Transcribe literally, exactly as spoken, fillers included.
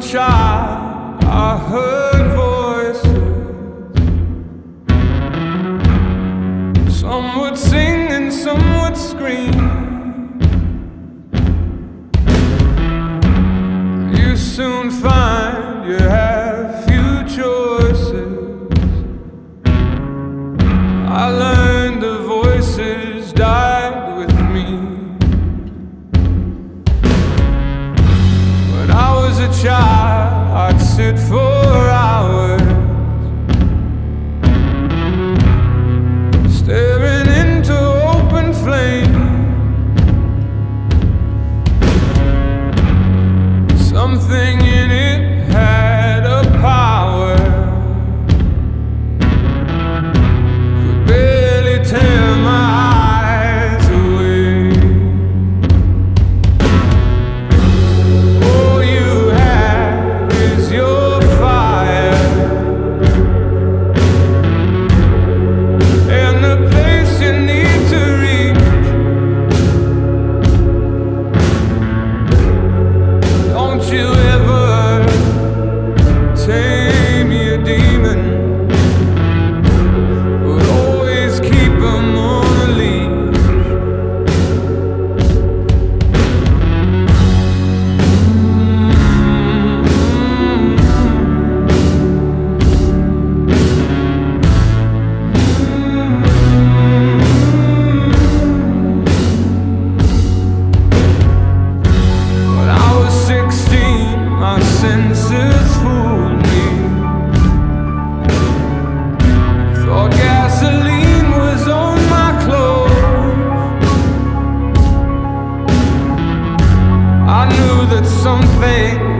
child, I heard voices. Some would sing and some would scream. You soon find you have few choices. I learned the voices died with me. When I was a child, I'd sit for hours staring into open flame. Something in it had a power, could barely tear my eyes away. All you have is your fire, and the place you need to reach. Don't you ever tame your demon, but always keep 'em on a leash. When I was sixteen, my senses fooled me. Thought gasoline was on my clothes. I knew that something